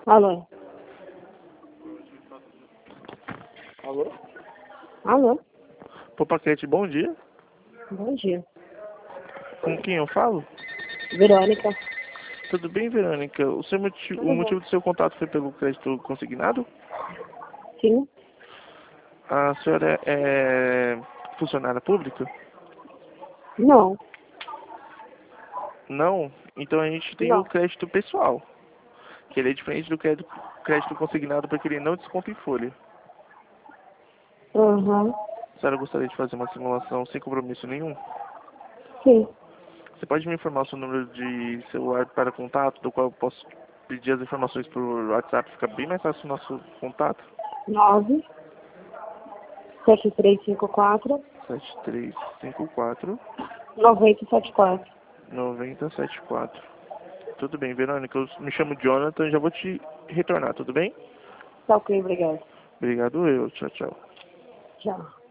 Alô? Alô? Alô? Popaquete, bom dia. Bom dia. Com quem eu falo? Verônica. Tudo bem, Verônica? O Tudo o bom? motivo do seu contato foi pelo crédito consignado? Sim? A senhora é funcionária pública? Não. Não? Então a gente tem o Não. crédito pessoal, que ele é diferente do crédito consignado porque ele não desconta em folha. Uhum. A senhora gostaria de fazer uma simulação sem compromisso nenhum? Sim. Você pode me informar o seu número de celular para contato, do qual eu posso pedir as informações por WhatsApp? Fica bem mais fácil o nosso contato. 97354 7354 9074. 9074. Tudo bem, Verônica. Eu me chamo Jonathan, já vou te retornar, tudo bem? Tá ok, obrigado. Obrigado eu. Tchau, tchau. Tchau.